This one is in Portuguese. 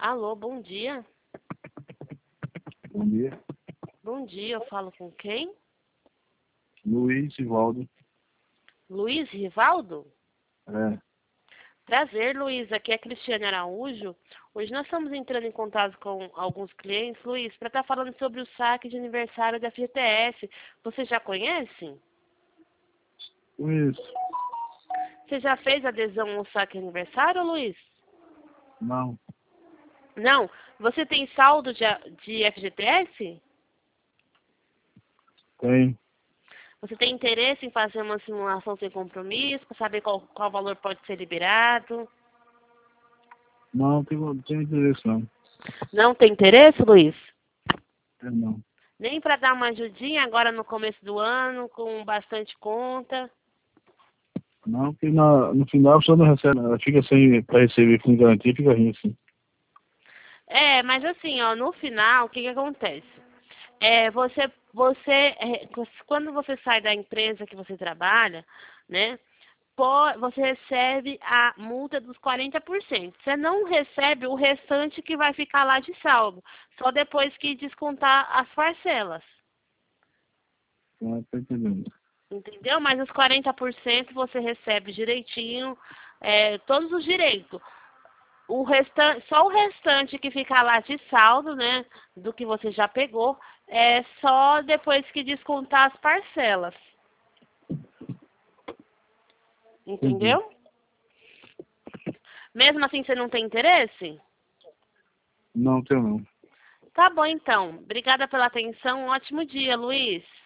Alô, bom dia. Bom dia. Bom dia, eu falo com quem? Luiz Rivaldo. Luiz Rivaldo? É. Prazer, Luiz. Aqui é Cristiane Araújo. Hoje nós estamos entrando em contato com alguns clientes, Luiz, para estar falando sobre o saque de aniversário da FGTS. Você já conhece? Isso. Você já fez adesão ao saque de aniversário, Luiz? Não. Não? Você tem saldo de FGTS? Tem. Você tem interesse em fazer uma simulação sem compromisso, para saber qual valor pode ser liberado? Não, tenho interesse não. Não tem interesse, Luiz? Não. Nem para dar uma ajudinha agora no começo do ano, com bastante conta? Não, porque no final a pessoa não recebe, ela fica sem para receber com garantia, fica rindo assim. É, mas assim, ó, no final, o que acontece? Quando você sai da empresa que você trabalha, né, você recebe a multa dos 40%. Você não recebe o restante que vai ficar lá de saldo, só depois que descontar as parcelas. Não, tô entendendo. Entendeu? Mas os 40% você recebe direitinho, todos os direitos. Só o restante que fica lá de saldo, né, do que você já pegou, é só depois que descontar as parcelas. Entendi. Entendeu? Mesmo assim, você não tem interesse? Não, tenho não. Tá bom, então. Obrigada pela atenção. Um ótimo dia, Luiz.